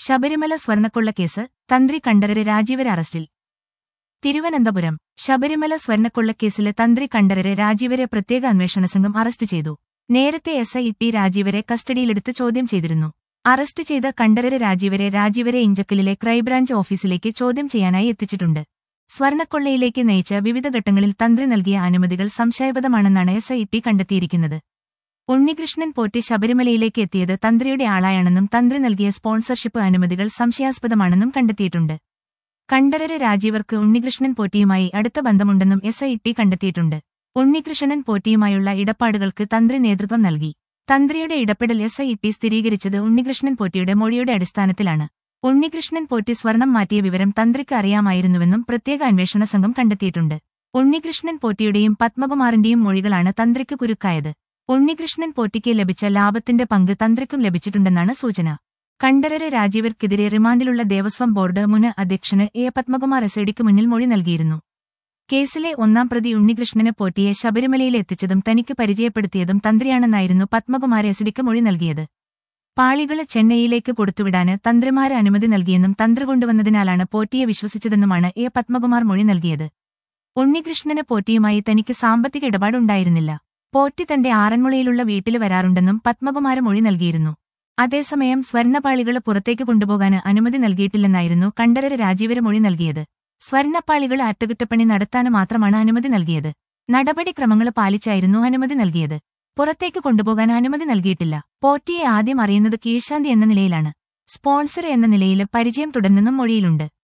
ശബരിമല സ്വർണ്ണക്കൊള്ളക്കേസ് തന്ത്രി കണ്ഠരര് രാജീവര് അറസ്റ്റിൽ. തിരുവനന്തപുരം ശബരിമല സ്വർണ്ണക്കൊള്ളക്കേസില് തന്ത്രി കണ്ഠരര് രാജീവരെ പ്രത്യേക അന്വേഷണ സംഘം അറസ്റ്റ് ചെയ്തു. നേരത്തെ എസ്ഐ ടി രാജീവരെ കസ്റ്റഡിയിലെടുത്ത് ചോദ്യം ചെയ്തിരുന്നു. അറസ്റ്റ് ചെയ്ത കണ്ഠരര് രാജീവരെ ഇഞ്ചക്കലിലെ ക്രൈംബ്രാഞ്ച് ഓഫീസിലേക്ക് ചോദ്യം ചെയ്യാനായി എത്തിച്ചിട്ടുണ്ട്. സ്വർണ്ണക്കൊള്ളയിലേക്ക് നയിച്ച വിവിധ ഘട്ടങ്ങളിൽ തന്ത്രി നൽകിയ അനുമതികൾ സംശയപദമാണെന്നാണ് എസ്ഐ ടി കണ്ടെത്തിയിരിക്കുന്നത്. ഉണ്ണികൃഷ്ണൻ പോറ്റി ശബരിമലയിലേക്ക് എത്തിയത് തന്ത്രിയുടെ ആളായാണെന്നും തന്ത്രി നൽകിയ സ്പോൺസർഷിപ്പ് അനുമതികൾ സംശയാസ്പദമാണെന്നും കണ്ടെത്തിയിട്ടുണ്ട്. കണ്ഠരര് രാജീവർക്ക് ഉണ്ണികൃഷ്ണൻ പോറ്റിയുമായി അടുത്ത ബന്ധമുണ്ടെന്നും എസ്ഐ ടി കണ്ടെത്തിയിട്ടുണ്ട്. ഉണ്ണികൃഷ്ണൻ പോറ്റിയുമായുള്ള ഇടപാടുകൾക്ക് തന്ത്രി നേതൃത്വം നൽകി. തന്ത്രിയുടെ ഇടപെടൽ എസ്ഐ ടി സ്ഥിരീകരിച്ചത് ഉണ്ണികൃഷ്ണൻ പോറ്റിയുടെ മൊഴിയുടെ അടിസ്ഥാനത്തിലാണ്. ഉണ്ണികൃഷ്ണൻ പോറ്റി സ്വർണം മാറ്റിയ വിവരം തന്ത്രിക്ക് അറിയാമായിരുന്നുവെന്നും പ്രത്യേക അന്വേഷണ സംഘം കണ്ടെത്തിയിട്ടുണ്ട്. ഉണ്ണികൃഷ്ണൻ പോറ്റിയുടെയും പത്മകുമാറിന്റെയും മൊഴികളാണ് തന്ത്രിക്ക് കുരുക്കായത്. ഉണ്ണികൃഷ്ണൻ പോറ്റിക്ക് ലഭിച്ച ലാഭത്തിന്റെ പങ്ക് തന്ത്രിക്കും ലഭിച്ചിട്ടുണ്ടെന്നാണ് സൂചന. കണ്ഠരര് രാജീവർക്കെതിരെ റിമാൻഡിലുള്ള ദേവസ്വം ബോർഡ് മുൻ അധ്യക്ഷന് എ പത്മകുമാർ എസ്ഐഡിക്ക് മുന്നിൽ മൊഴി നൽകിയിരുന്നു. കേസിലെ ഒന്നാം പ്രതി ഉണ്ണികൃഷ്ണന് പോറ്റിയെ ശബരിമലയിലെത്തിച്ചതും തനിക്ക് പരിചയപ്പെടുത്തിയതും തന്ത്രിയാണെന്നായിരുന്നു പത്മകുമാർ എസ്ഐഡിക്ക് മൊഴി നൽകിയത്. പാളികള് ചെന്നൈയിലേക്ക് കൊടുത്തുവിടാന് തന്ത്രിമാര് അനുമതി നൽകിയെന്നും തന്ത്രി കൊണ്ടുവന്നതിനാലാണ് പോറ്റിയെ വിശ്വസിച്ചതെന്നുമാണ് എ പത്മകുമാർ മൊഴി നൽകിയത്. ഉണ്ണികൃഷ്ണന് പോറ്റിയുമായി തനിക്ക് സാമ്പത്തിക ഇടപാടുണ്ടായിരുന്നില്ല. പോറ്റി തന്റെ ആറന്മുളയിലുള്ള വീട്ടില് വരാറുണ്ടെന്നും പത്മകുമാര് മൊഴി നൽകിയിരുന്നു. അതേസമയം സ്വർണ്ണപ്പാളികള് പുറത്തേക്ക് കൊണ്ടുപോകാന് അനുമതി നൽകിയിട്ടില്ലെന്നായിരുന്നു കണ്ഠരര് രാജീവര് മൊഴി നൽകിയത്. സ്വർണ്ണപ്പാളികള് അറ്റകുറ്റപ്പണി നടത്താന് മാത്രമാണ് അനുമതി നൽകിയത്. നടപടിക്രമങ്ങള് പാലിച്ചായിരുന്നു അനുമതി നൽകിയത്. പുറത്തേക്ക് കൊണ്ടുപോകാൻ അനുമതി നൽകിയിട്ടില്ല. പോറ്റിയെ ആദ്യം അറിയുന്നത് കീഴ്ശാന്തി എന്ന നിലയിലാണ്. സ്പോൺസർ എന്ന നിലയില് പരിചയം തുടർന്നെന്നും മൊഴിയിലുണ്ട്.